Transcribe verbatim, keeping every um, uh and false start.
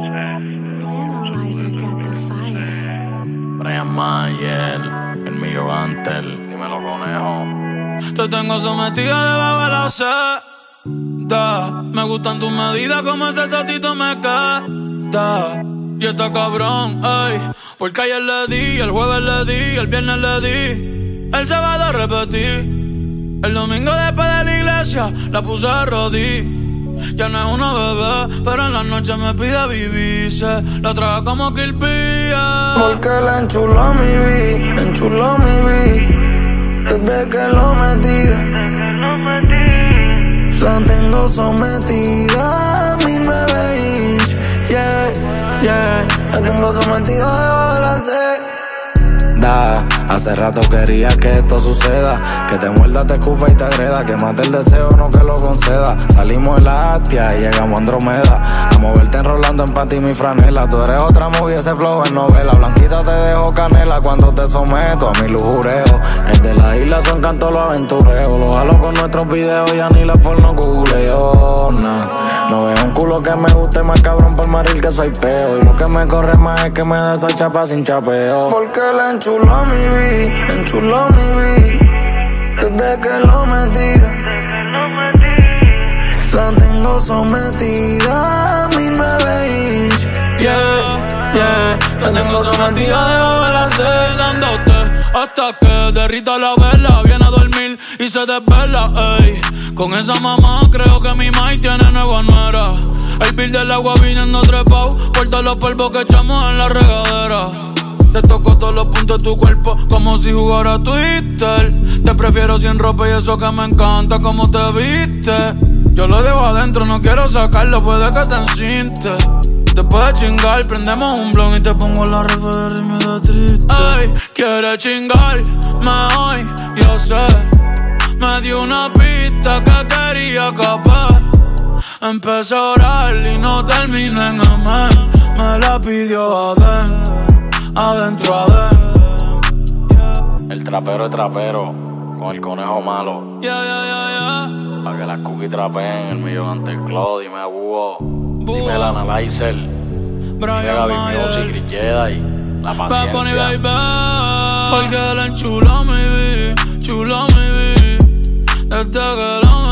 Analyzer got the fire. Brian Mayer, el mío Antel, dímelo conejo. Te tengo sometida debajo de la seda. Me gustan tus medidas, como ese tatito me queda. Y está cabrón, ey, porque ayer le di, el jueves le di, el viernes le di, el sábado repetí. El domingo después de la iglesia la puse de rodillas. Ya no es una bebé, pero en la noche me pide vivirse. La traga como Kill Bill. Porque la enchuló mi vi, enchuló mi vi. Desde que lo metí, la tengo sometida a mi bebé. Yeah, yeah, la tengo sometida debajo de la sed. Da, hace rato quería que esto suceda, que te muerda, te escupa y te agreda, que mate el deseo, no que lo conceda. Salimos de la Astia y llegamos a Andromeda, a moverte enrolando en panty mi franela. Tú eres otra movie, ese flow es novela. Blanquita te dejo canela cuando te someto a mi lujureo. El de la isla son cantos los aventureos, los jalo con nuestros videos, ya ni la porno googleo. Nah. No veo un culo que me guste más cabrón por maril que soy peo, y lo que me corre más es que me dé esa chapa sin chapeo. Porque la enchuló mi vi, enchuló mi vi. Desde que lo metí, la tengo sometida a mi bebé. Yeah, yeah, te tengo sometida debajo de la sed, dándote hasta que derrita la vela. Viene a dormir y se desvela, ey. Con esa mamá creo que mi mai tiene nueva nuera. El bill del agua viniendo trepao por todos los polvos que echamos en la regadera. Te toco todos los puntos de tu cuerpo como si jugara Twitter. Te prefiero sin ropa y eso que me encanta como te viste. Yo lo dejo adentro, no quiero sacarlo, puede que te encinte. Después de chingar, prendemos un blon y te pongo la refa de ritmo de triste. Ey, quiere chingar, me voy, yo sé. Me dio una pista que quería capar. Empecé a orar y no terminé en amén. Me la pidió adentro, adentro, adentro. El trapero es trapero, con el conejo malo. Yeah, yeah, yeah, yeah. Pa' que las cookies trapeen, el millón ante el Claude, dime a Búho. Dime el Analyzer. Dime Gaby Music, Chris Jedi. La paciencia. Porque la enchuló mi vi, chuló mi vi. Desde que la